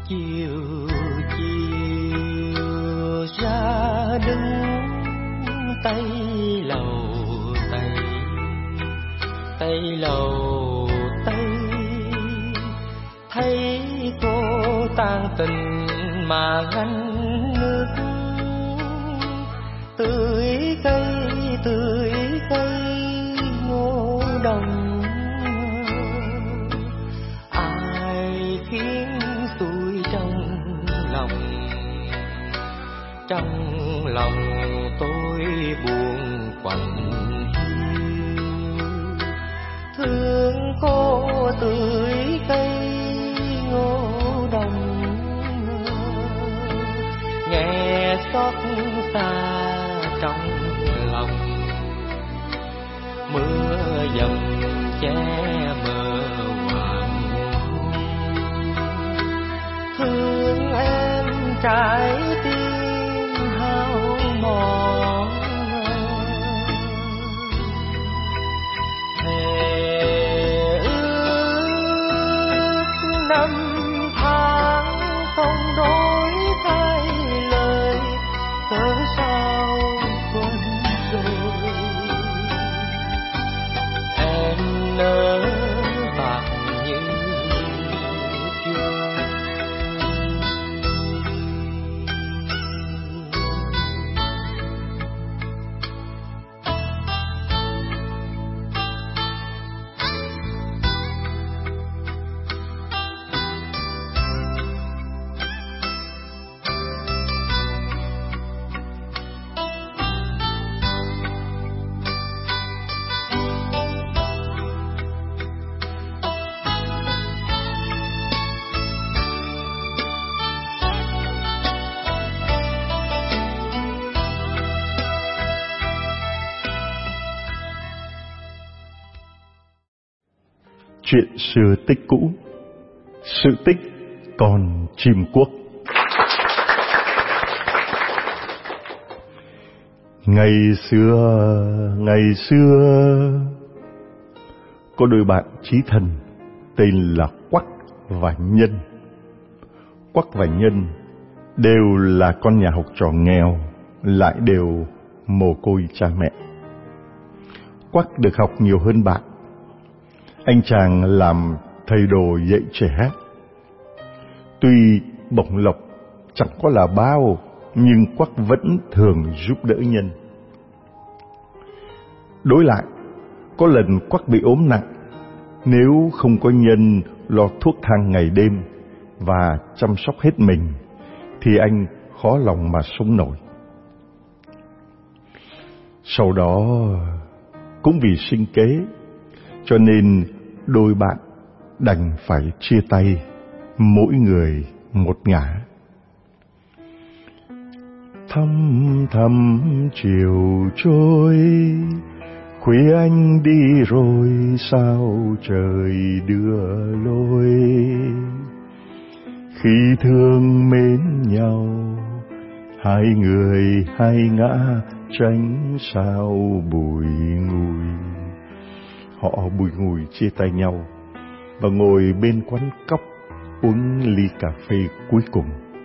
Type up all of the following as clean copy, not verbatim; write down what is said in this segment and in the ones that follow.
chiều chiều ra đứng tay lầu tay lầu tay, thấy cô tàn tình mà gánh nước, tưới cây ngô đồng, ai khiến tôi trong lòng tôi buồn quạnh hiu, thương cô tưới cây ngô đồng, nghe xót xa trong lòng, mưa dầm che mờ hoàng hôn, thương em trái tim hao mòn, thề ước năm tháng không đổi thay lời, cớ sao quên rồi em nỡ bạc như chưa. Chuyện xưa tích cũ, sự tích còn chim quốc. Ngày xưa có đôi bạn chí thân tên là Quắc và Nhân. Quắc và Nhân đều là con nhà học trò nghèo, lại đều mồ côi cha mẹ. Quắc được học nhiều hơn bạn. Anh chàng làm thầy đồ dạy trẻ. Tuy bổng lộc chẳng có là bao, nhưng Quắc vẫn thường giúp đỡ Nhân. Đối lại, có lần Quắc bị ốm nặng, nếu không có Nhân lo thuốc thang ngày đêm và chăm sóc hết mình, thì anh khó lòng mà sống nổi. Sau đó, cũng vì sinh kế, cho nên đôi bạn đành phải chia tay, mỗi người một ngả. Thăm chiều trôi, khuya anh đi rồi sao trời đưa lối. Khi thương mến nhau, hai người hai ngã tránh sao bùi ngùi. Họ bùi ngùi chia tay nhau và ngồi bên quán cóc uống ly cà phê cuối cùng.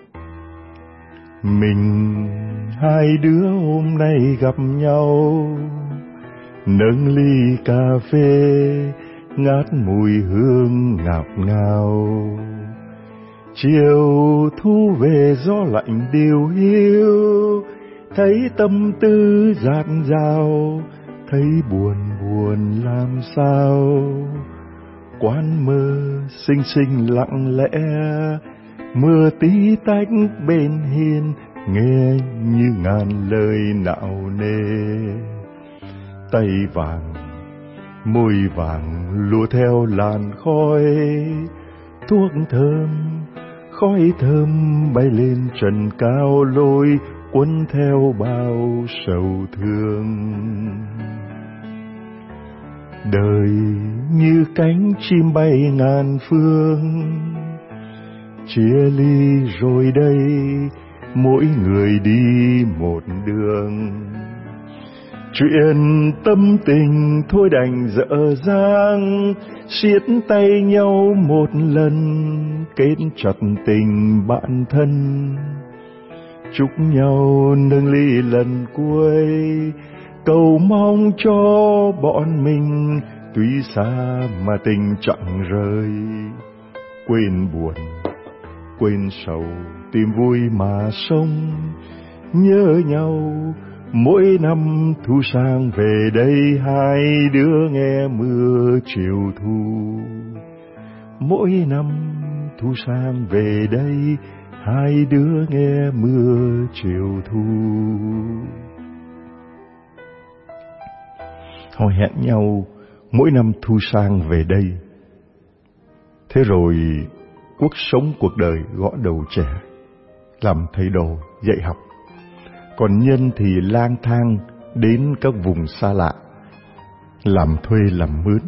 Mình hai đứa hôm nay gặp nhau, nâng ly cà phê ngát mùi hương ngào ngào. Chiều thu về gió lạnh điều hiu, thấy tâm tư dạt dào, thấy buồn làm sao. Quán mơ xinh xinh lặng lẽ, mưa tí tách bên hiên, nghe như ngàn lời nạo nề. Tay vàng, môi vàng lùa theo làn khói, thuốc thơm, khói thơm bay lên trần cao lôi cuốn theo bao sầu thương. Đời như cánh chim bay ngàn phương, chia ly rồi đây mỗi người đi một đường. Chuyện tâm tình thôi đành dở dang, siết tay nhau một lần, kết chặt tình bạn thân. Chúc nhau nâng ly lần cuối, cầu mong cho bọn mình tuy xa mà tình chẳng rời. Quên buồn, quên sầu, tìm vui mà sống, nhớ nhau mỗi năm thu sang về đây, hai đứa nghe mưa chiều thu. Mỗi năm thu sang về đây, hai đứa nghe mưa chiều thu. Họ hẹn nhau mỗi năm thu sang về đây. Thế rồi cuộc đời gõ đầu trẻ, làm thầy đồ dạy học. Còn Nhân thì lang thang đến các vùng xa lạ, làm thuê làm mướn.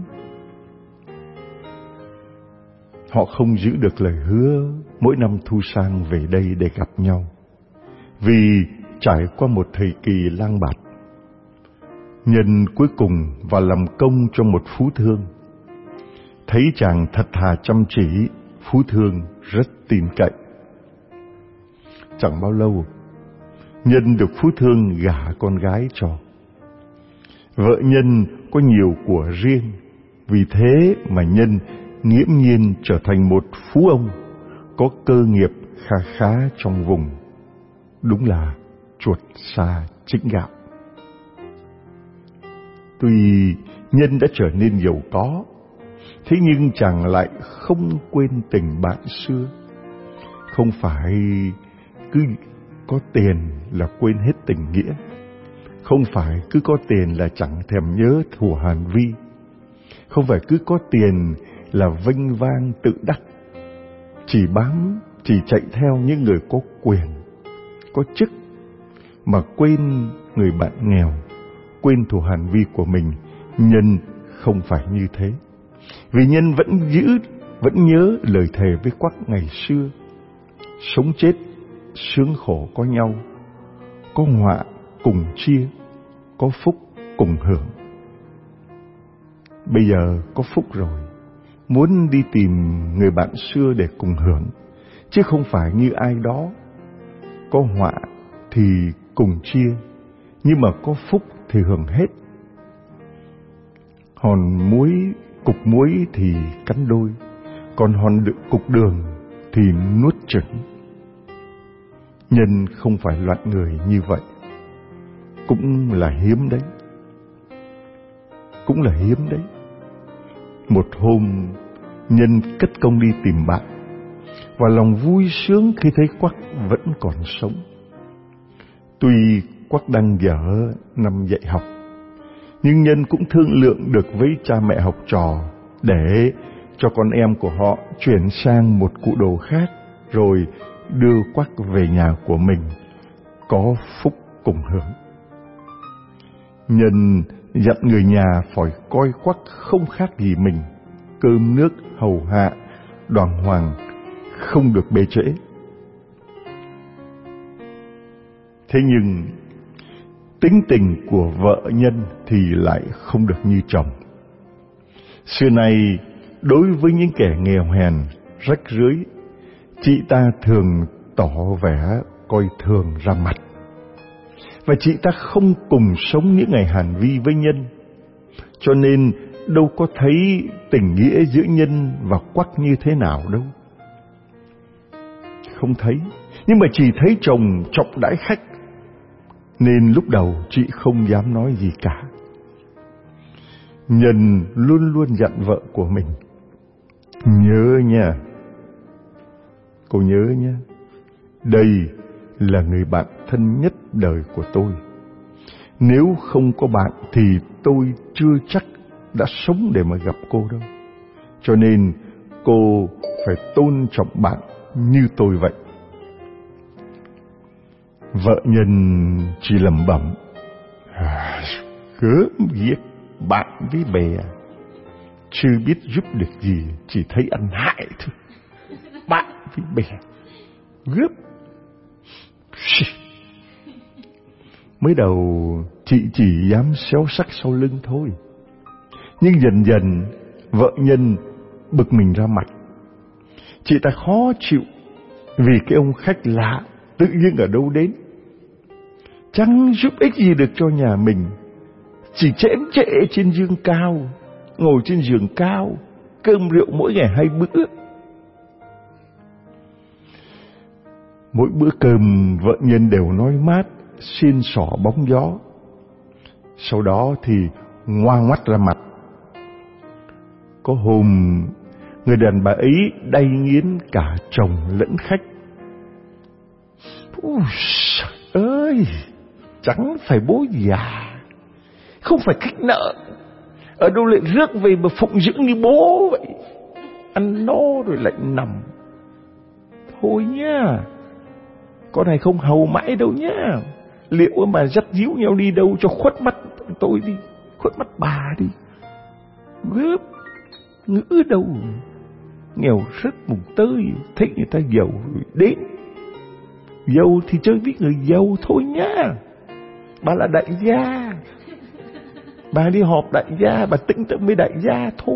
Họ không giữ được lời hứa mỗi năm thu sang về đây để gặp nhau, vì trải qua một thời kỳ lang bạt. Nhân cuối cùng vào làm công cho một phú thương. Thấy chàng thật thà chăm chỉ, phú thương rất tin cậy. Chẳng bao lâu, Nhân được phú thương gả con gái cho. Vợ Nhân có nhiều của riêng, vì thế mà Nhân nghiễm nhiên trở thành một phú ông, có cơ nghiệp kha khá trong vùng. Đúng là chuột xa chính gạo. Tuy Nhân đã trở nên giàu có, thế nhưng chàng lại không quên tình bạn xưa. Không phải cứ có tiền là quên hết tình nghĩa, không phải cứ có tiền là chẳng thèm nhớ thù hàn vi, không phải cứ có tiền là vênh vang tự đắc, chỉ chạy theo những người có quyền, có chức, mà quên người bạn nghèo, quên thù hàn vi của mình. Nhân không phải như thế, vì Nhân vẫn nhớ lời thề với Quắc ngày xưa: sống chết sướng khổ có nhau, có họa cùng chia, có phúc cùng hưởng. Bây giờ có phúc rồi, muốn đi tìm người bạn xưa để cùng hưởng, chứ không phải như ai đó có họa thì cùng chia, nhưng mà có phúc thì hưởng hết. Cục muối thì cắn đôi, còn cục đường thì nuốt chửng. Nhân không phải loại người như vậy, cũng là hiếm đấy. Một hôm, Nhân cất công đi tìm bạn, và lòng vui sướng khi thấy Quắc vẫn còn sống. Tuy Quắc đang dở năm dạy học, nhưng Nhân cũng thương lượng được với cha mẹ học trò để cho con em của họ chuyển sang một cụ đồ khác, rồi đưa Quắc về nhà của mình, có phúc cùng hưởng. Nhân dặn người nhà phải coi Quắc không khác gì mình, cơm nước hầu hạ đàng hoàng, không được bê trễ. Thế nhưng tính tình của vợ Nhân thì lại không được như chồng. Xưa nay, đối với những kẻ nghèo hèn, rách rưới, chị ta thường tỏ vẻ coi thường ra mặt, và chị ta không cùng sống những ngày hàn vi với Nhân, cho nên đâu có thấy tình nghĩa giữa Nhân và Quắc như thế nào đâu. Không thấy, nhưng mà chỉ thấy chồng trọng đãi khách, nên lúc đầu chị không dám nói gì cả. Nhân luôn luôn dặn vợ của mình: nhớ nha, cô nhớ nha, đây là người bạn thân nhất đời của tôi. Nếu không có bạn thì tôi chưa chắc đã sống để mà gặp cô đâu. Cho nên cô phải tôn trọng bạn như tôi vậy. Vợ Nhân chỉ lẩm bẩm: gớm ghiếc, bạn với bè, chưa biết giúp được gì, chỉ thấy ăn hại thôi. Bạn với bè, gớm. Mới đầu chị chỉ dám xéo sắc sau lưng thôi. Nhưng dần dần vợ Nhân bực mình ra mặt. Chị ta khó chịu vì cái ông khách lạ tự nhiên ở đâu đến, chẳng giúp ích gì được cho nhà mình, chỉ chễm chệ trên giường cao, ngồi trên giường cao, cơm rượu mỗi ngày 2 bữa. Mỗi bữa cơm vợ Nhân đều nói mát, xin xỏ bóng gió. Sau đó thì ngoang mắt ra mặt. Có hôm người đàn bà ấy đay nghiến cả chồng lẫn khách. Úi trời ơi, chẳng phải bố già, không phải khách nợ, ở đâu lại rước về mà phụng dưỡng như bố vậy. Ăn no rồi lại nằm. Thôi nhá, con này không hầu mãi đâu nhá. Liệu mà dắt díu nhau đi đâu cho khuất mắt tôi đi, khuất mắt bà đi. Gớp ngữ đâu, nghèo rất mùng tơi, thấy người ta giàu rồi đến. Giàu thì chơi với người giàu thôi nhá. Bà là đại gia, bà đi họp đại gia, bà tính tới với đại gia thôi.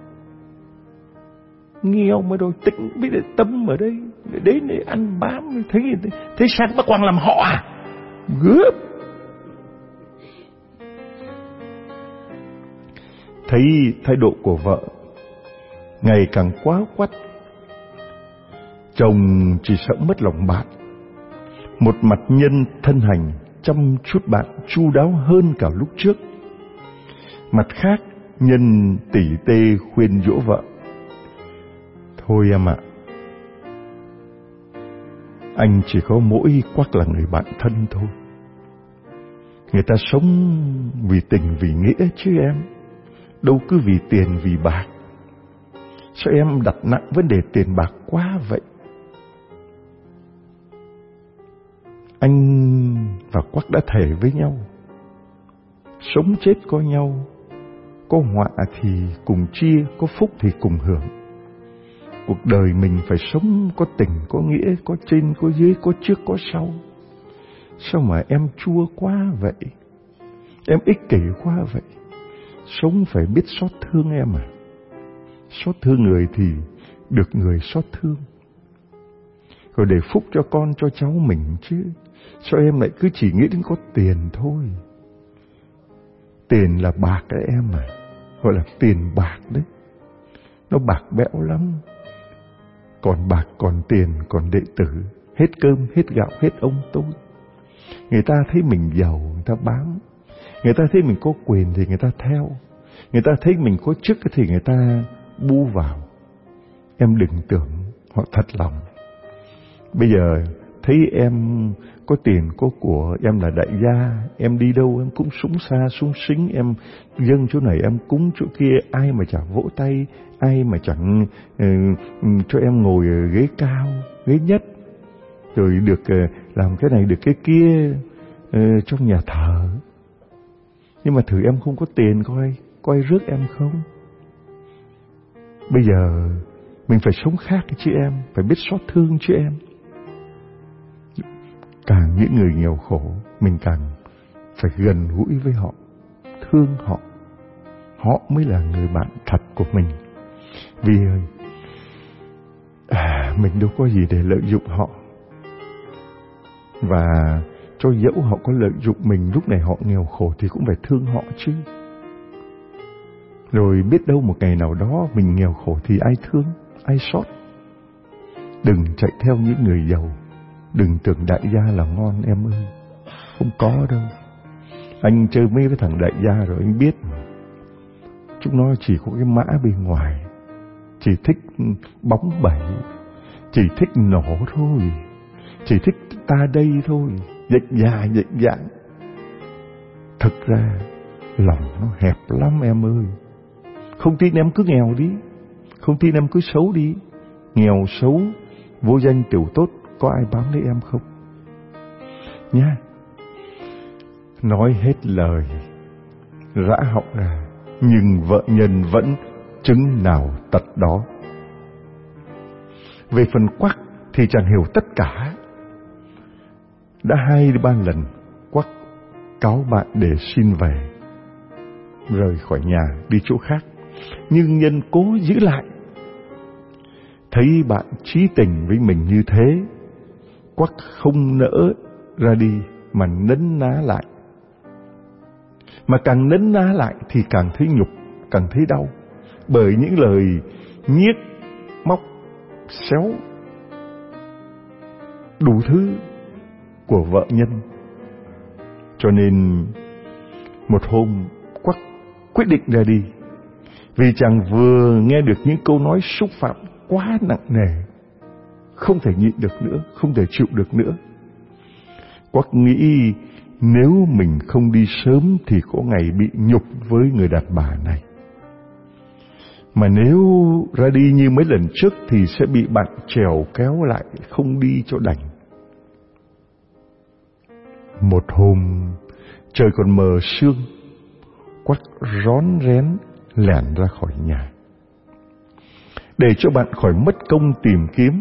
Nghèo mà rồi tính với lại tâm ở đây, để đến để ăn bám. Thế sao bác Quang làm họ à? Gớp. Thấy thái độ của vợ ngày càng quá quắt, chồng chỉ sợ mất lòng bạn. Một mặt Nhân thân hành chăm chút bạn chu đáo hơn cả lúc trước. Mặt khác Nhân tỉ tê khuyên dỗ vợ. Thôi em ạ, anh chỉ có mỗi Quắc là người bạn thân thôi. Người ta sống vì tình vì nghĩa chứ em, đâu cứ vì tiền vì bạc. Sao em đặt nặng vấn đề tiền bạc quá vậy? Anh và Quắc đã thề với nhau, sống chết có nhau, có họa thì cùng chia, có phúc thì cùng hưởng. Cuộc đời mình phải sống có tình, có nghĩa, có trên, có dưới, có trước, có sau. Sao mà em chua quá vậy? Em ích kỷ quá vậy? Sống phải biết xót thương em à? Xót thương người thì được người xót thương. Rồi để phúc cho con, cho cháu mình chứ. Sao em lại cứ chỉ nghĩ đến có tiền thôi? Tiền là bạc đấy em à, gọi là tiền bạc đấy. Nó bạc bẽo lắm. Còn bạc, còn tiền, còn đệ tử, hết cơm, hết gạo, hết ông tôi. Người ta thấy mình giàu, người ta bám. Người ta thấy mình có quyền thì người ta theo. Người ta thấy mình có chức thì người ta bu vào. Em đừng tưởng họ thật lòng. Bây giờ thấy em có tiền, có của, em là đại gia, em đi đâu em cũng súng xa, súng xính, em dâng chỗ này em cúng chỗ kia, ai mà chả vỗ tay, ai mà chẳng cho em ngồi ghế cao, ghế nhất, rồi được làm cái này được cái kia trong nhà thờ. Nhưng mà thử em không có tiền coi rước em không? Bây giờ mình phải sống khác chứ em, phải biết xót thương chứ em. Càng những người nghèo khổ, mình càng phải gần gũi với họ, thương họ. Họ mới là người bạn thật của mình. Vì mình đâu có gì để lợi dụng họ. Và cho dẫu họ có lợi dụng mình, lúc này họ nghèo khổ thì cũng phải thương họ chứ. Rồi biết đâu một ngày nào đó mình nghèo khổ thì ai thương, ai xót. Đừng chạy theo những người giàu. Đừng tưởng đại gia là ngon em ơi. Không có đâu. Anh chơi mấy cái thằng đại gia rồi anh biết. Chúng nó chỉ có cái mã bên ngoài, chỉ thích bóng bẩy, chỉ thích nổ thôi, chỉ thích ta đây thôi, dạy dạn. Thực ra lòng nó hẹp lắm em ơi. Không tin em cứ nghèo đi, không tin em cứ xấu đi. Nghèo xấu, vô danh tiểu tốt, có ai bám lấy em không? Nha. Nói hết lời, rã họng ra, nhưng vợ Nhân vẫn chứng nào tật đó. Về phần Quắc thì chẳng hiểu tất cả. Đã 2-3 lần Quắc cáo bạn để xin về, rời khỏi nhà đi chỗ khác. Nhưng Nhân cố giữ lại. Thấy bạn chí tình với mình như thế, Quắc không nỡ ra đi mà nấn ná lại. Mà càng nấn ná lại thì càng thấy nhục, càng thấy đau, bởi những lời nhiếc, móc, xéo đủ thứ của vợ Nhân. Cho nên một hôm Quắc quyết định ra đi, vì chàng vừa nghe được những câu nói xúc phạm quá nặng nề, không thể nhịn được nữa, không thể chịu được nữa. Quắc nghĩ nếu mình không đi sớm thì có ngày bị nhục với người đàn bà này. Mà nếu ra đi như mấy lần trước thì sẽ bị bạn trèo kéo lại không đi cho đành. Một hôm trời còn mờ sương, Quắc rón rén lẻn ra khỏi nhà. Để cho bạn khỏi mất công tìm kiếm,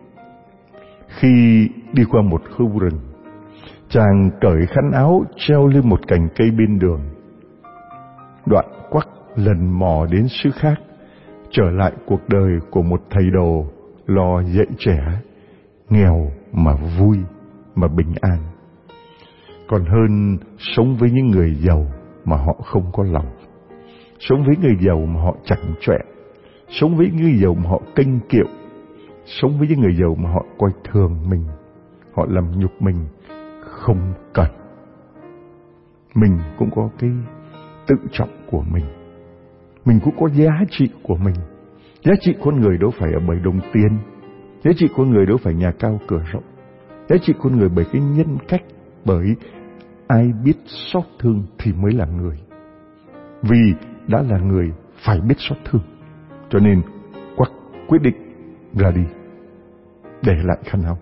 khi đi qua một khu rừng, chàng cởi khăn áo treo lên một cành cây bên đường. Đoạn Quắc lần mò đến xứ khác, trở lại cuộc đời của một thầy đồ lo dạy trẻ, nghèo mà vui mà bình an, còn hơn sống với những người giàu mà họ không có lòng, sống với người giàu mà họ chẳng chọe, sống với người giàu mà họ kênh kiệu, sống với những người giàu mà họ coi thường mình, họ làm nhục mình. Không cần. Mình cũng có cái tự trọng của mình cũng có giá trị của mình. Giá trị con người đâu phải ở bởi đồng tiền, giá trị con người đâu phải nhà cao cửa rộng, giá trị con người bởi cái nhân cách, bởi ai biết xót thương thì mới là người. Vì đã là người phải biết xót thương, cho nên Quắc quyết định ra đi, để lại khăn áo.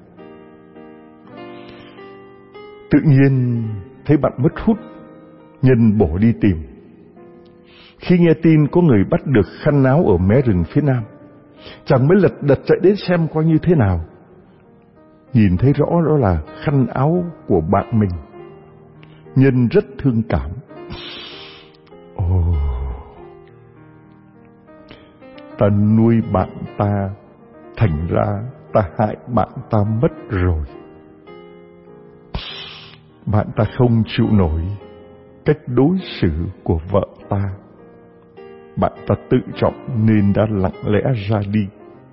Tự nhiên thấy bạn mất hút, Nhân bổ đi tìm. Khi nghe tin có người bắt được khăn áo ở mé rừng phía nam, chàng mới lật đật chạy đến xem coi như thế nào. Nhìn thấy rõ đó là khăn áo của bạn mình. Nhân rất thương cảm. Ồ, ta nuôi bạn ta, thành ra ta hại bạn ta mất rồi. Bạn ta không chịu nổi cách đối xử của vợ ta. Bạn ta tự trọng nên đã lặng lẽ ra đi.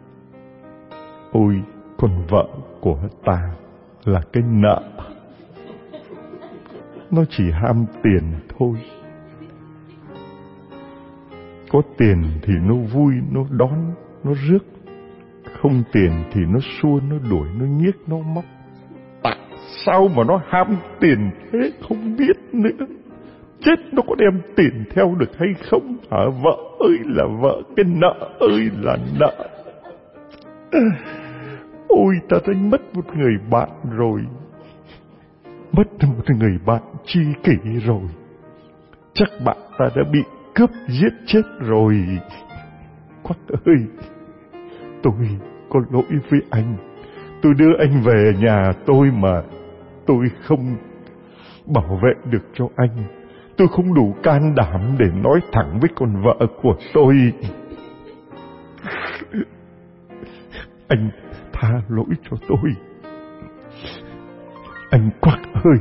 Ôi, con vợ của ta là cái nợ. Nó chỉ ham tiền thôi. Có tiền thì nó vui, nó đón, nó rước. Không tiền thì nó xua, nó đuổi, nó nhiếc, nó móc. Tại sao mà nó ham tiền thế không biết nữa. Chết nó có đem tiền theo được hay không hả? Vợ ơi là vợ, cái nợ ơi là nợ. Ôi, ta đã mất một người bạn rồi, mất một người bạn tri kỷ rồi. Chắc bạn ta đã bị cướp giết chết rồi. Quắc ơi, tôi có lỗi với anh. Tôi đưa anh về nhà tôi mà tôi không bảo vệ được cho anh. Tôi không đủ can đảm để nói thẳng với con vợ của tôi. Anh tha lỗi cho tôi. Anh Quắc ơi.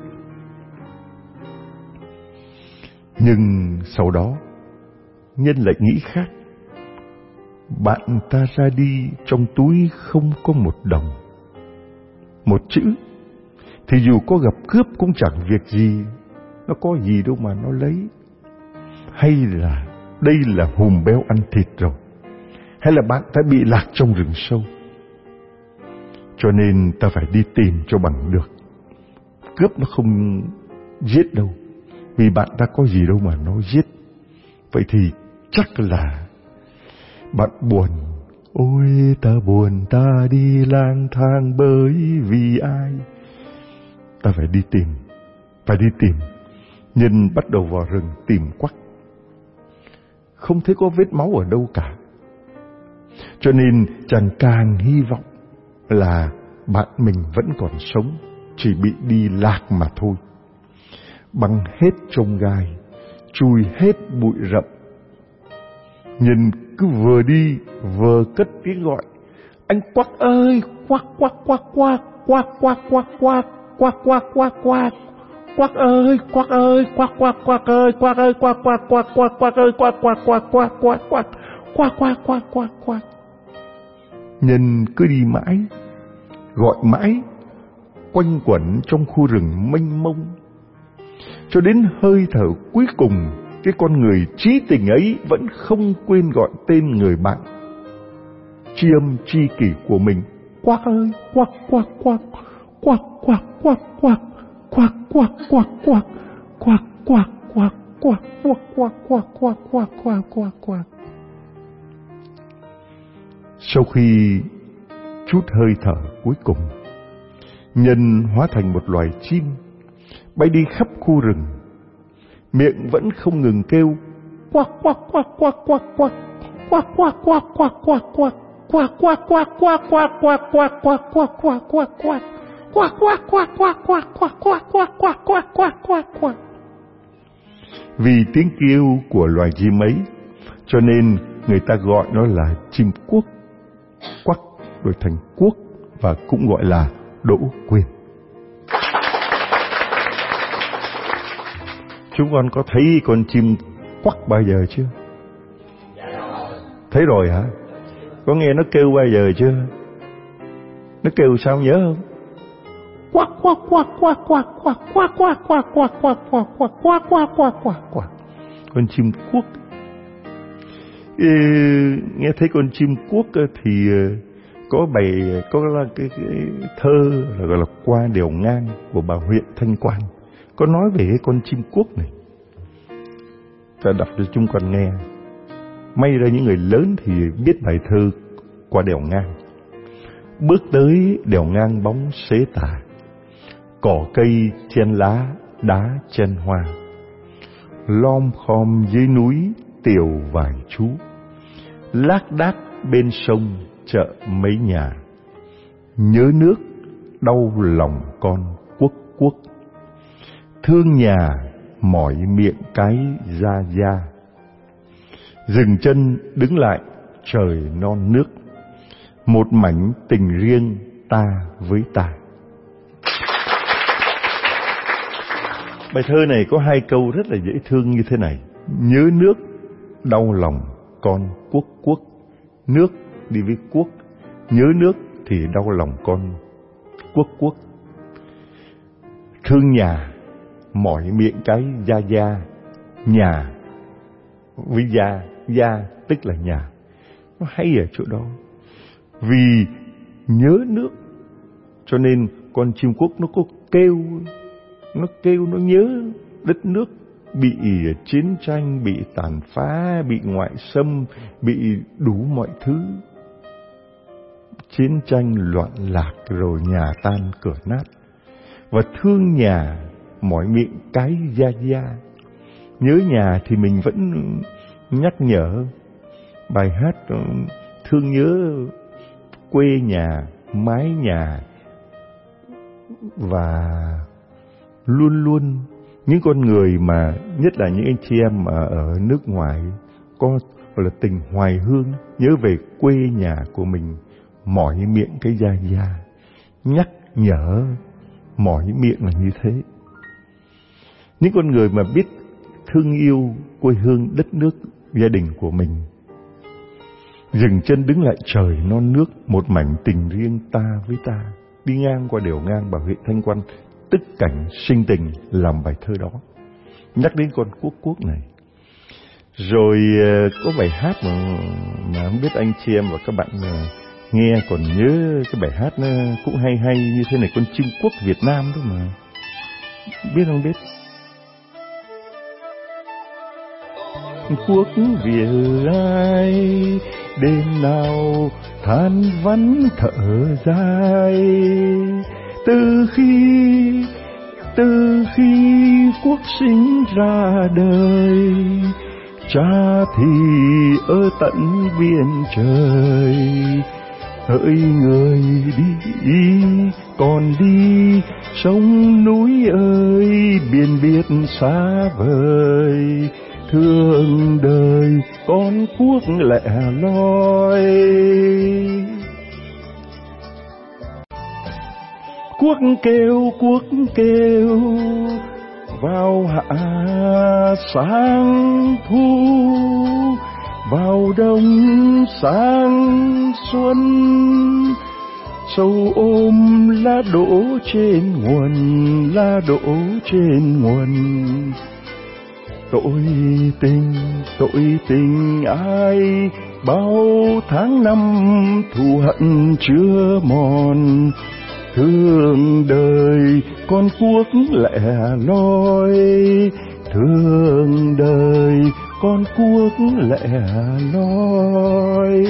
Nhưng sau đó Nhân lại nghĩ khác. Bạn ta ra đi trong túi không có một đồng, một chữ. Thì dù có gặp cướp cũng chẳng việc gì. Nó có gì đâu mà nó lấy. Hay là đây là hùm beo ăn thịt rồi, hay là bạn ta bị lạc trong rừng sâu. Cho nên ta phải đi tìm cho bằng được. Cướp nó không giết đâu, vì bạn ta có gì đâu mà nó giết. Vậy thì chắc là bạn buồn. Ôi ta buồn, ta đi lang thang bởi vì ai. Ta phải đi tìm. Nhân bắt đầu vào rừng tìm Quắc. Không thấy có vết máu ở đâu cả. Cho nên chàng càng hy vọng là bạn mình vẫn còn sống, chỉ bị đi lạc mà thôi. băng hết chông gai, chùi hết bụi rậm. Nhân cứ vừa đi vừa cất tiếng gọi: "Anh Quắc ơi, Quắc Quắc Quắc Quắc, Quắc Quắc Quắc Quắc, Quắc Quắc Quắc Quắc, Quắc ơi, Quắc ơi, Quắc Quắc Quắc ơi, Quắc ơi, Quắc Quắc Quắc Quắc, Quắc ơi, Quắc Quắc Quắc Quắc Quắc Quắc, Quắc Quắc Quắc Quắc Quắc." Nhân cứ đi mãi, gọi mãi, quanh quẩn trong khu rừng mênh mông, cho đến hơi thở cuối cùng, cái con người trí tình ấy vẫn không quên gọi tên người bạn tri âm tri kỷ của mình: "Quắc ơi, Quắc Quắc Quắc, Quắc Quắc Quắc Quắc, Quắc Quắc Quắc Quắc, Quắc Quắc Quắc Quắc, Quắc Quắc Quắc Quắc Quắc Quắc Quắc Quắc." Sau khi chút hơi thở cuối cùng, Nhân hóa thành một loài chim bay đi khắp khu rừng, miệng vẫn không ngừng kêu: "Quắc Quắc Quắc Quắc Quắc Quắc, Quắc Quắc Quắc Quắc Quắc Quắc, Quắc Quắc Quắc Quắc Quắc Quắc Quắc Quắc Quắc Quắc Quắc Quắc, Quắc Quắc Quắc Quắc Quắc Quắc Quắc Quắc Quắc Quắc Quắc Quắc Quắc." Vì tiếng kêu của loài chim ấy, cho nên người ta gọi nó là chim cuốc. Quắc đổi thành cuốc và cũng gọi là đỗ quyên. Chúng con có thấy con chim quắc bao giờ chưa? Thấy rồi hả? Có nghe nó kêu bao giờ chưa? Nó kêu sao nhớ không? Quắc quắc quắc quắc quắc quắc quắc quắc quắc quắc quắc quắc quắc quắc quắc quắc quắc quắc. Con chim cuốc. Nghe thấy con chim cuốc thì có cái thơ gọi là Qua Đèo Ngang của bà huyện Thanh Quan, có nói về cái con chim cuốc này. Ta đọc cho chúng con nghe. May ra những người lớn thì biết bài thơ Qua Đèo Ngang. Bước tới đèo ngang bóng xế tà, cỏ cây chen lá, đá chen hoa, lom khom dưới núi tiều vài chú, lác đác bên sông chợ mấy nhà. Nhớ nước đau lòng con Quốc Quốc, thương nhà mỏi miệng cái ra da. Dừng chân đứng lại trời non nước, một mảnh tình riêng ta với ta. Bài thơ này có hai câu rất là dễ thương như thế này: nhớ nước đau lòng con Quốc Quốc. Nước đi với quốc, nhớ nước thì đau lòng con Quốc Quốc. Thương nhà mỏi miệng cái da da. Nhà với da tức là nhà. Nó hay ở chỗ đó. Vì nhớ nước cho nên con chim cuốc nó có kêu, nó nhớ đất nước bị chiến tranh, bị tàn phá, bị ngoại xâm, bị đủ mọi thứ. Chiến tranh loạn lạc rồi nhà tan cửa nát. Và thương nhà mỏi miệng cái da da. Nhớ nhà thì mình vẫn nhắc nhở. Bài hát thương nhớ quê nhà, mái nhà. Và luôn luôn những con người mà, nhất là những anh chị em ở nước ngoài, có gọi là tình hoài hương, nhớ về quê nhà của mình, mỏi miệng cái da da. Nhắc nhở mỏi miệng là như thế. Những con người mà biết thương yêu quê hương, đất nước, gia đình của mình. Dừng chân đứng lại trời non nước, một mảnh tình riêng ta với ta. Đi ngang qua đèo ngang bà huyện Thanh Quan, tức cảnh sinh tình làm bài thơ đó. Nhắc đến con Quốc Quốc này. Rồi có bài hát mà không biết anh chị em và các bạn nghe còn nhớ cái bài hát nó cũng hay như thế này, con chim quốc Việt Nam đó mà. Biết không biết? Quốc Việt ai đêm nào than vãn thở dài, từ khi quốc sinh ra đời, cha thì ở tận biên trời, hỡi người đi còn đi, sông núi ơi biển biệt xa vời, thương đời con cuốc lẻ loi. Cuốc kêu vào hạ sang thu, vào đông sang xuân, sâu ôm lá đổ trên nguồn, lá đổ trên nguồn. Tội tình ai, bao tháng năm thù hận chưa mòn, thương đời con cuốc lẻ loi, thương đời con cuốc lẻ loi.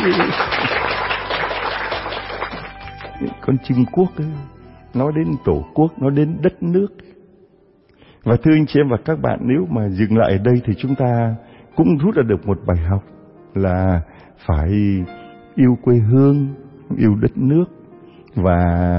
Con chim cuốc ấy, nói đến tổ quốc, nói đến đất nước. Và thưa anh chị em và các bạn, nếu mà dừng lại ở đây thì chúng ta cũng rút ra được một bài học là phải yêu quê hương, yêu đất nước và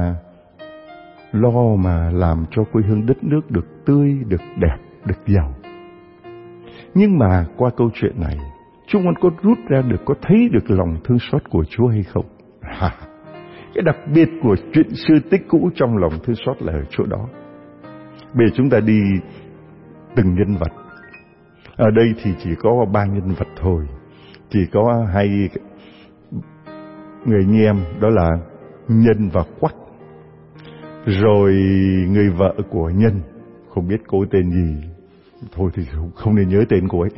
lo mà làm cho quê hương đất nước được tươi, được đẹp, được giàu. Nhưng mà qua câu chuyện này, chúng con có rút ra được, có thấy được lòng thương xót của Chúa hay không? Cái đặc biệt của chuyện xưa tích cũ trong lòng thương xót là ở chỗ đó. Bây giờ chúng ta đi từng nhân vật. Ở đây thì chỉ có 3 nhân vật thôi. Chỉ có 2 người anh em, đó là Nhân và Quắc. Rồi người vợ của Nhân, không biết cô tên gì. Thôi thì không nên nhớ tên cô ấy.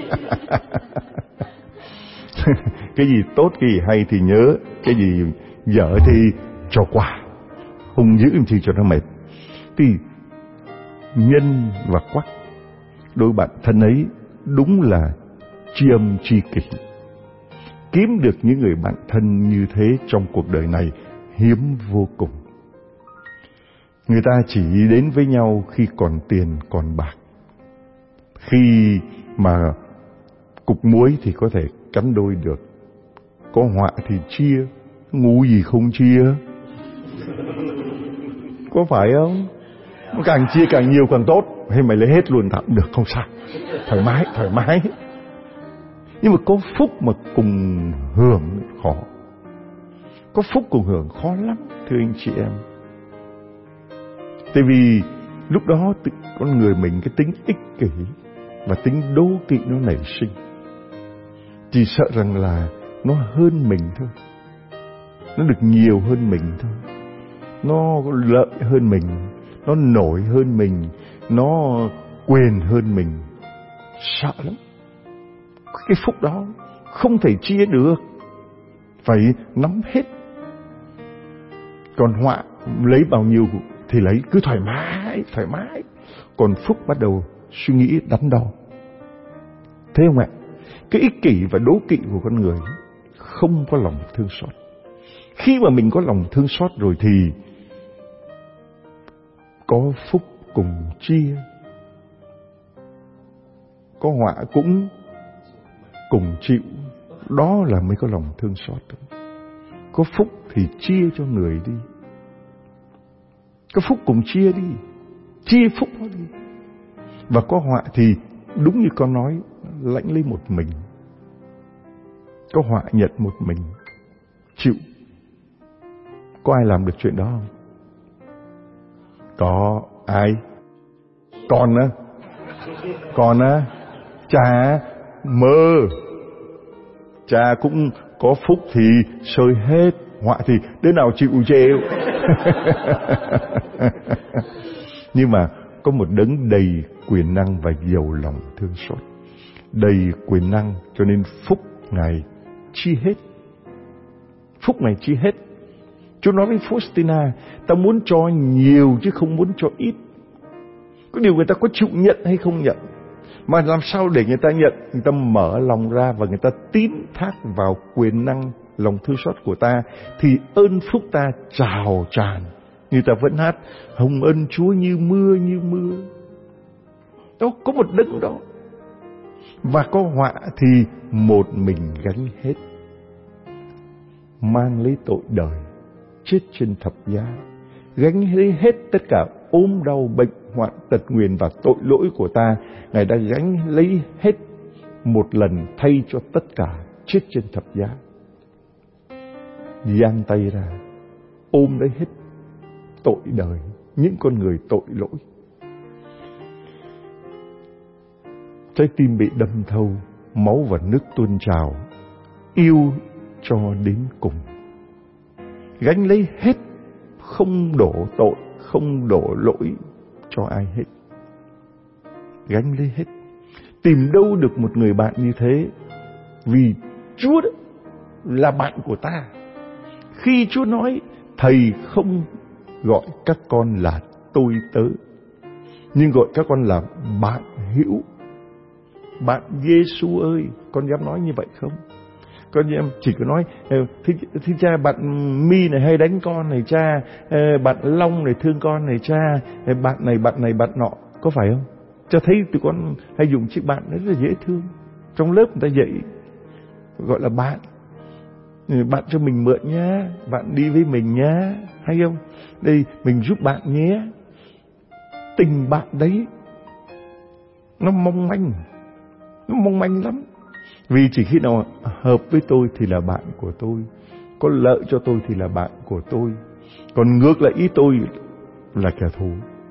Cái gì tốt, cái gì hay thì nhớ, cái gì dở thì cho qua, không giữ làm chi cho nó mệt. Thì Nhân và Quắc, đôi bạn thân ấy đúng là tri âm tri kỷ. Kiếm được những người bạn thân như thế trong cuộc đời này hiếm vô cùng. Người ta chỉ đến với nhau khi còn tiền còn bạc. Khi mà cục muối thì có thể cắn đôi được, có họa thì chia, ngu gì không chia. Có phải không? Càng chia càng nhiều càng tốt. Hay mày lấy hết luôn tạm được, không sao, thoải mái. Nhưng mà có phúc mà cùng hưởng khó. Có phúc cùng hưởng khó lắm, thưa anh chị em. Tại vì lúc đó con người mình cái tính ích kỷ và tính đố kỵ nó nảy sinh. Chỉ sợ rằng là nó hơn mình thôi, nó được nhiều hơn mình thôi, nó lợi hơn mình, nó nổi hơn mình, nó quyền hơn mình. Sợ lắm. Cái phúc đó không thể chia được, phải nắm hết. Còn họa lấy bao nhiêu thì lấy, cứ thoải mái. Còn phúc bắt đầu suy nghĩ đắn đo. Thế không ạ? Cái ích kỷ và đố kỵ của con người không có lòng thương xót. Khi mà mình có lòng thương xót rồi thì có phúc cùng chia, có họa cũng cùng chịu. Đó là mới có lòng thương xót. Có phúc thì chia cho người đi, có phúc cùng chia đi, chia phúc đó đi. Và có họa thì đúng như con nói, lãnh lấy một mình. Có họa nhận một mình, chịu. Có ai làm được chuyện đó không? Có ai? Con á, cha mơ. Cha cũng có phúc thì sơi hết, họa thì đứa nào chịu chịu. Nhưng mà có một đấng đầy quyền năng và giàu lòng thương xót. Đầy quyền năng cho nên phúc Ngài chi hết. Phúc Ngài chi hết. Chúa nói với Faustina, ta muốn cho nhiều chứ không muốn cho ít. Có điều người ta có chịu nhận hay không nhận. Mà làm sao để người ta nhận? Người ta mở lòng ra và người ta tín thác vào quyền năng lòng thương xót của ta, thì ơn phúc ta trào tràn. Người ta vẫn hát hồng ân Chúa như mưa như mưa. Đó, có một đấng đó. Và có họa thì một mình gánh hết. mang lấy tội đời, chết trên thập giá, gánh lấy hết tất cả ốm đau, bệnh hoạn, tật nguyền và tội lỗi của ta. Ngài đã gánh lấy hết một lần thay cho tất cả, chết trên thập giá. Giang tay ra, ôm lấy hết tội đời, những con người tội lỗi. Trái tim bị đâm thâu, máu và nước tuôn trào, yêu cho đến cùng. Gánh lấy hết, không đổ tội, không đổ lỗi cho ai hết. Gánh lấy hết. Tìm đâu được một người bạn như thế? Vì Chúa đó là bạn của ta. Khi Chúa nói Thầy không gọi các con là tôi tớ, nhưng gọi các con là bạn hữu. Bạn Giêsu ơi, con dám nói như vậy không? Con em chỉ có nói thưa cha, bạn Mi này hay đánh con này cha, bạn Long này thương con này cha, bạn này bạn nọ, có phải không? Cho thấy tụi con hay dùng chiếc bạn rất là dễ thương. Trong lớp người ta dạy gọi là bạn. Bạn cho mình mượn nhá, bạn đi với mình nhá, hay không? Đây mình giúp bạn nhé. Tình bạn đấy nó mong manh lắm. Vì chỉ khi nào hợp với tôi thì là bạn của tôi, có lợi cho tôi thì là bạn của tôi, còn ngược lại ý tôi là kẻ thù,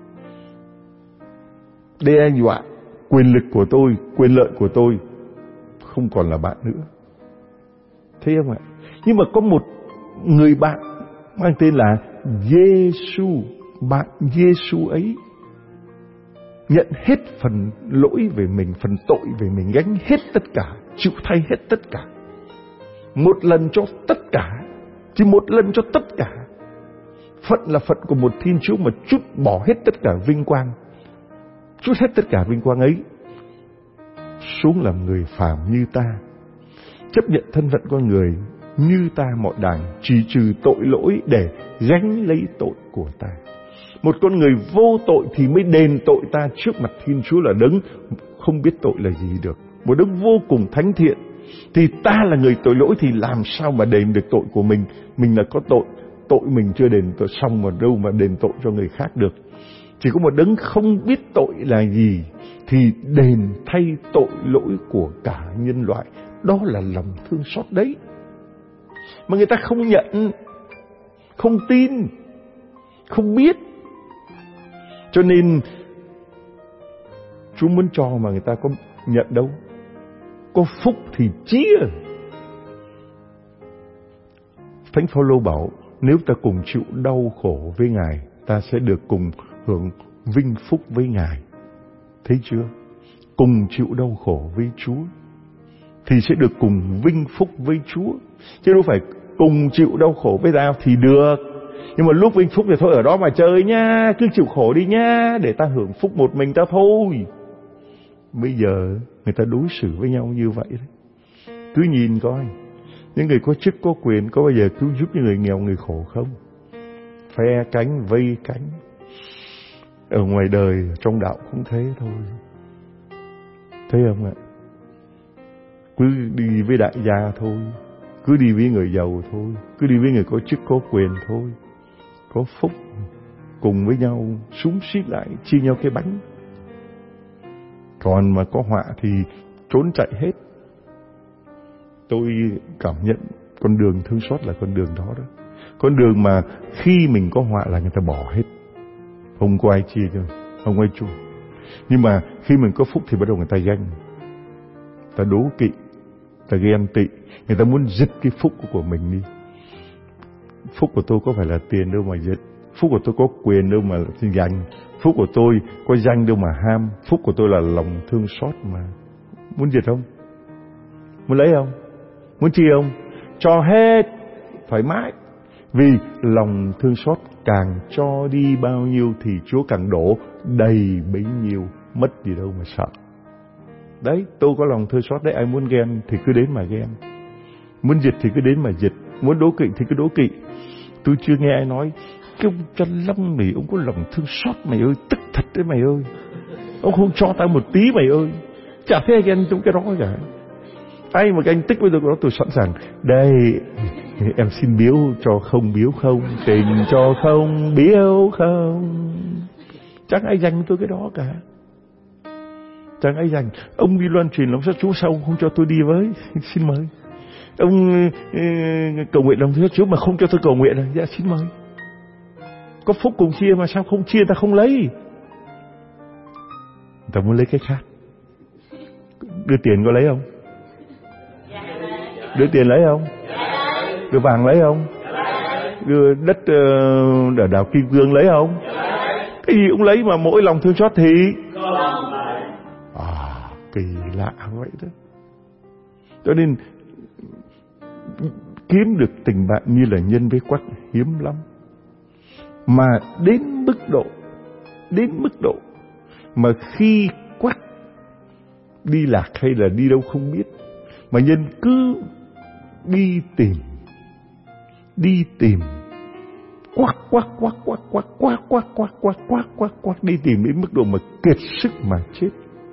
đe dọa quyền lực của tôi, quyền lợi của tôi, không còn là bạn nữa. Thấy không ạ? Nhưng mà có một người bạn mang tên là Giêsu. Bạn Giêsu ấy nhận hết phần lỗi về mình, phần tội về mình, gánh hết tất cả, chịu thay hết tất cả. Một lần cho tất cả, chỉ một lần cho tất cả. Phận là phận của một Thiên Chúa mà trút bỏ hết tất cả vinh quang, trút hết tất cả vinh quang ấy xuống làm người phàm như ta, chấp nhận thân phận con người như ta mọi đàng, chỉ trừ tội lỗi để gánh lấy tội của ta. Một con người vô tội thì mới đền tội ta trước mặt Thiên Chúa là đấng không biết tội là gì được, một đấng vô cùng thánh thiện. Thì ta là người tội lỗi thì làm sao mà đền được tội của mình? Mình là có tội, tội mình chưa đền tội xong mà đâu mà đền tội cho người khác được. Chỉ có một đấng không biết tội là gì thì đền thay tội lỗi của cả nhân loại. Đó là lòng thương xót đấy, mà người ta không nhận, không tin, không biết. Cho nên Chúa muốn cho mà người ta có nhận đâu. Có phúc thì chia. Thánh Phaolô bảo nếu ta cùng chịu đau khổ với Ngài, ta sẽ được cùng hưởng vinh phúc với Ngài. Thấy chưa? Cùng chịu đau khổ với Chúa thì sẽ được cùng vinh phúc với Chúa, chứ đâu phải cùng chịu đau khổ với tao thì được. Nhưng mà lúc vinh phúc thì thôi ở đó mà chơi nhá, cứ chịu khổ đi nhá, để ta hưởng phúc một mình ta thôi. Bây giờ người ta đối xử với nhau như vậy đấy. Cứ nhìn coi, những người có chức có quyền có bao giờ cứu giúp những người nghèo người khổ không? Phe cánh vây cánh. Ở ngoài đời trong đạo cũng thế thôi. Thấy không ạ? Cứ đi với đại gia thôi, cứ đi với người giàu thôi, cứ đi với người có chức có quyền thôi. Có phúc cùng với nhau xúm xít lại chia nhau cái bánh. Còn mà có họa thì trốn chạy hết. Tôi cảm nhận con đường thương xót là con đường đó đó. Con đường mà khi mình có họa là người ta bỏ hết, không có ai chia cho, không ai chung. Nhưng mà khi mình có phúc thì bắt đầu người ta ganh, ta đố kỵ, ta ghen tị, người ta muốn giật cái phúc của mình đi. Phúc của tôi có phải là tiền đâu mà giật, phúc của tôi có quyền đâu mà giành, phúc của tôi có danh đâu mà ham, phúc của tôi là lòng thương xót mà. Muốn giật không? Muốn lấy không? Muốn chia không? Cho hết, thoải mái. Vì lòng thương xót càng cho đi bao nhiêu thì Chúa càng đổ đầy bấy nhiêu, mất gì đâu mà sợ. Đấy, tôi có lòng thương xót đấy, ai muốn ghen thì cứ đến mà ghen, muốn giật thì cứ đến mà giật, muốn đố kỵ thì cứ đố kỵ. Tôi chưa nghe ai nói cái ông Trân Long này ông có lòng thương xót mày ơi, tức thật đấy mày ơi, ông không cho tao một tí mày ơi. Chả thấy ai ghen trong cái đó cả. Ai mà cái anh tích với tôi đó tôi sẵn sàng đây, Em xin biếu cho không biếu không, tình cho không biếu không. Chẳng ai dành tôi cái đó cả. Chẳng ai dành. Ông đi loan truyền lòng sát Chúa, sao không cho tôi đi với? Xin mời. Ông cầu nguyện lòng sát Chúa mà không cho tôi cầu nguyện à? Dạ xin mời. Có phúc cùng chia mà sao không chia, ta không lấy. Ta muốn lấy cái khác. Đưa tiền có lấy không? Đưa tiền lấy không? Đưa vàng lấy không? Đưa đất ở đảo Kim Cương lấy không? Cái gì cũng lấy mà mỗi lòng thương xót thì kỳ lạ vậy đó. Cho nên kiếm được tình bạn như là Nhân với Quắt hiếm lắm. Mà đến mức độ mà khi Quắt đi lạc hay là đi đâu không biết, mà Nhân cứ đi tìm quắc đi tìm đến mức độ mà kiệt sức mà chết.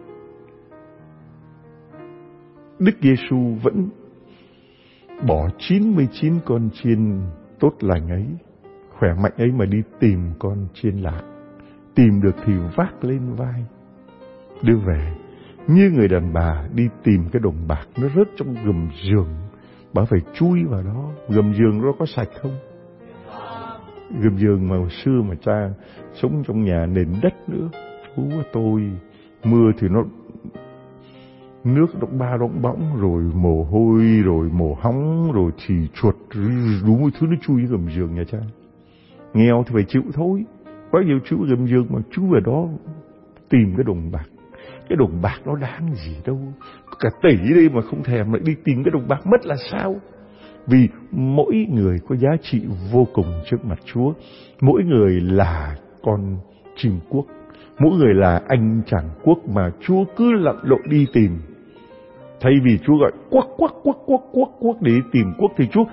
Đức Giêsu vẫn bỏ 99 con chiên tốt lành ấy, khỏe mạnh ấy mà đi tìm con chiên lạc. Tìm được thì vác lên vai đưa về, như người đàn bà đi tìm cái đồng bạc nó rớt trong gầm giường. Bà phải chui vào đó. Gầm giường đó có sạch không? Gầm giường mà hồi xưa mà cha sống trong nhà nền đất nữa. Chú tôi mưa thì nó nước đóng ba đóng bõng, rồi mồ hôi, rồi mồ hóng, rồi thì chuột, đủ mọi thứ nó chui vào gầm giường nhà cha. Nghèo thì phải chịu thôi. Bao nhiêu chú gầm giường mà chú ở đó tìm cái đồng bạc. Cái đồng bạc nó đáng gì đâu, cả tỷ đi mà không thèm, lại đi tìm cái đồng bạc mất là sao? Vì mỗi người có giá trị vô cùng trước mặt Chúa. Mỗi người là con chim cuốc, mỗi người là anh chàng cuốc mà Chúa cứ lặn lội đi tìm. Thay vì Chúa gọi quắc để tìm cuốc thì Chúa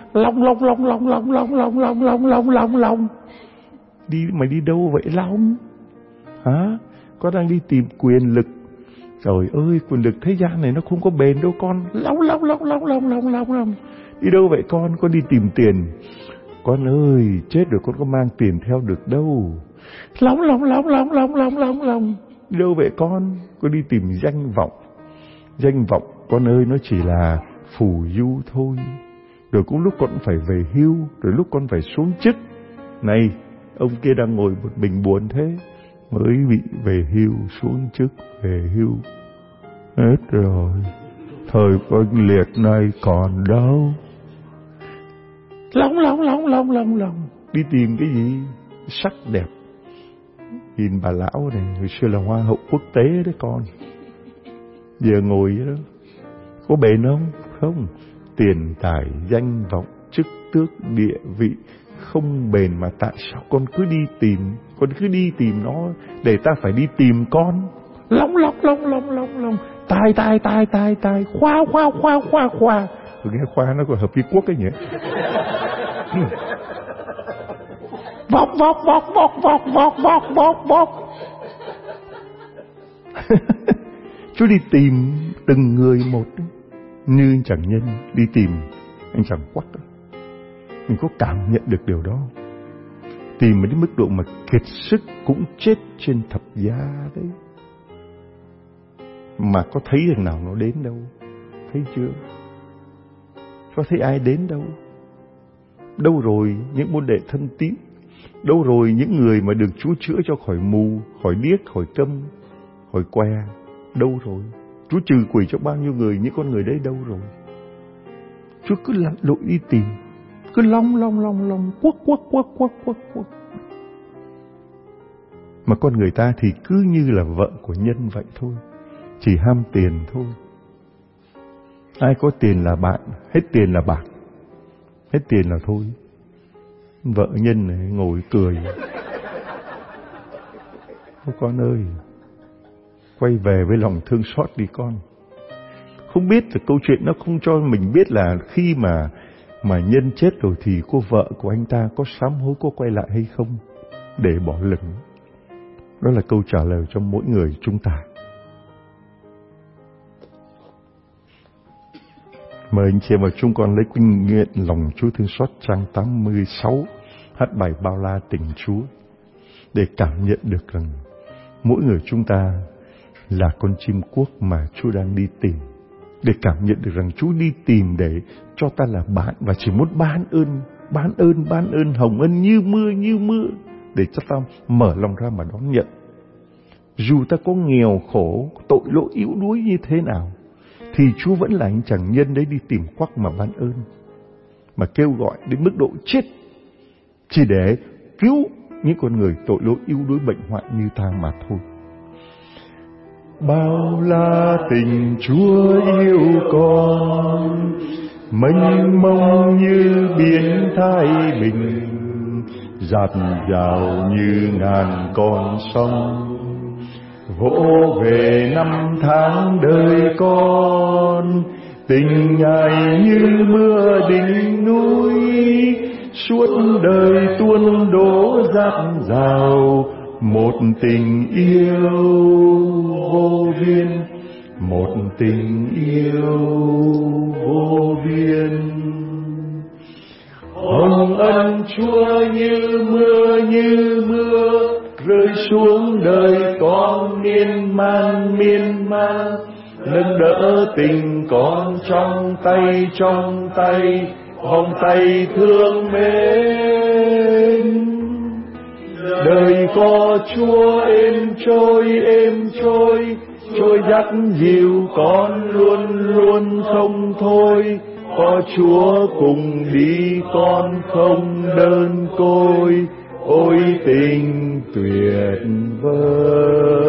long. Đi mày đi đâu vậy Long? Hả? Con đang đi tìm quyền lực. Trời ơi, quyền lực thế gian này nó không có bền đâu con. Long. Đi đâu vậy con? Con đi tìm tiền. Con ơi, chết rồi con có mang tiền theo được đâu. Long. Đi đâu vậy con? Con đi tìm danh vọng. Danh vọng, con ơi, nó chỉ là phù du thôi. Rồi cũng lúc con phải về hưu, rồi lúc con phải xuống chức. Này, ông kia đang ngồi một mình buồn thế, mới bị về hưu, xuống chức, về hưu. Hết rồi, thời oanh liệt này còn đâu. Long. Đi tìm cái gì? Sắc đẹp. Nhìn bà lão này, hồi xưa là hoa hậu quốc tế đấy con. Giờ ngồi vậy đó, có bền không? Không. Tiền tài, danh vọng, chức tước, địa vị không bền mà tại sao con cứ đi tìm? Con cứ đi tìm nó để ta phải đi tìm con. Long. Tai. Khoa. Tôi nghe khoa nó còn hợp với quốc ấy nhỉ. Vọc. Chú đi tìm từng người một, như anh chàng Nhân đi tìm anh chàng Quắt. Mình có cảm nhận được điều đó. Tìm đến mức độ mà kiệt sức cũng chết trên thập giá đấy. Mà có thấy thằng nào nó đến đâu? Thấy chưa? Có thấy ai đến đâu? Đâu rồi những môn đệ thân tín? Đâu rồi những người mà được Chúa chữa cho khỏi mù, khỏi điếc, khỏi câm, khỏi què? Đâu rồi? Chúa trừ quỷ cho bao nhiêu người, những con người đấy đâu rồi? Chúa cứ lặn lội đi tìm, cứ long, quắc. Mà con người ta thì cứ như là vợ của Nhân vậy thôi, chỉ ham tiền thôi. Ai có tiền là bạn, hết tiền là bạc, hết tiền là thôi. Vợ Nhân này ngồi cười. Con ơi, quay về với lòng thương xót đi con. Không biết là câu chuyện nó không cho mình biết là khi mà Nhân chết rồi thì cô vợ của anh ta có sám hối, có quay lại hay không để bỏ lửng. Đó là câu trả lời cho mỗi người chúng ta. Mời anh chị em và chúng con lấy kinh nguyện lòng Chúa thương xót trang 86, hát bài bao la tình Chúa, để cảm nhận được rằng mỗi người chúng ta là con chim cuốc mà Chúa đang đi tìm. Để cảm nhận được rằng Chúa đi tìm để cho ta là bạn, và chỉ muốn ban ơn, hồng ân như mưa, để cho ta mở lòng ra mà đón nhận. Dù ta có nghèo khổ, tội lỗi yếu đuối như thế nào, thì Chúa vẫn là anh chàng nhân đấy đi tìm quắc mà ban ơn, mà kêu gọi đến mức độ chết, chỉ để cứu những con người tội lỗi yếu đuối bệnh hoạn như ta mà thôi. Bao la tình Chúa yêu con, mênh mông như biển Thái Bình, dạt dào như ngàn con sông, vỗ về năm tháng đời con. Tình Ngài như mưa đỉnh núi, suốt đời tuôn đổ dạt dào. Một tình yêu vô biên, một tình yêu vô biên. Hồng ân Chúa như mưa rơi xuống đời con miên man, nâng đỡ tình con trong tay, vòng tay thương mến. Đời có Chúa êm trôi, trôi dắt dìu con luôn không thôi. Có Chúa cùng đi con không đơn côi, ôi tình tuyệt vời.